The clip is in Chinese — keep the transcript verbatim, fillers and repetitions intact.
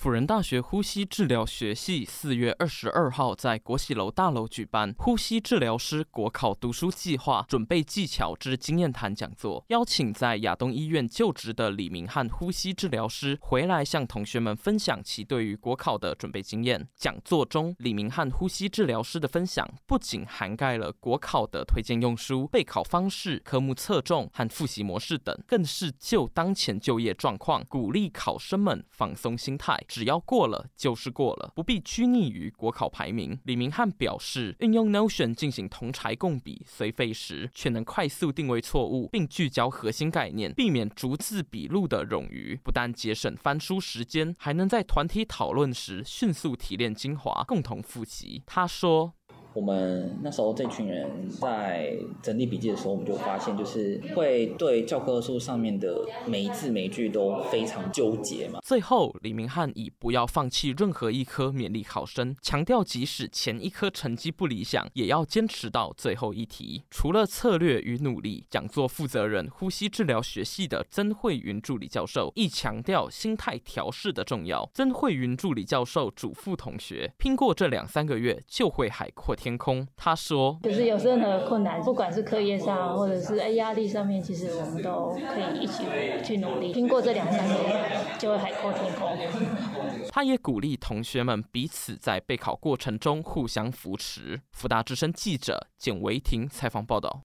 辅仁大学呼吸治疗学系四月二十二号在国喜楼大楼举办呼吸治疗师国考读书计划准备技巧之经验谈讲座，邀请在亚东医院就职的李明翰呼吸治疗师回来向同学们分享其对于国考的准备经验。讲座中，李明翰呼吸治疗师的分享不仅涵盖了国考的推荐用书、备考方式、科目侧重和复习模式等，更是就当前就业状况，鼓励考生们放松心态，只要过了就是过了，不必拘泥于国考排名。李明翰表示，运用 Notion 进行同侪共比虽费时，却能快速定位错误，并聚焦核心概念，避免逐字笔录的冗余，不但节省翻书时间，还能在团体讨论时迅速提炼精华，共同复习。他说， 我们那时候这群人在整理笔记的时候，我们就发现就是会对教科书上面的每一字每一句都非常纠结嘛。 最后，李明翰以不要放弃任何一科勉励考生，强调即使前一科成绩不理想，也要坚持到最后一题。除了策略与努力，讲座负责人呼吸治疗学系的曾慧云助理教授亦强调心态调试的重要。曾慧云助理教授嘱咐同学，拼过这两三个月就会海阔天空。他说， 就是有任何困难，不管是课业上或者是压力上面，其实我们都可以一起去努力，拼过这两三个月就会海阔天空。 他也鼓励同学们彼此在备考过程中互相扶持。福大之声记者简维婷采访报道。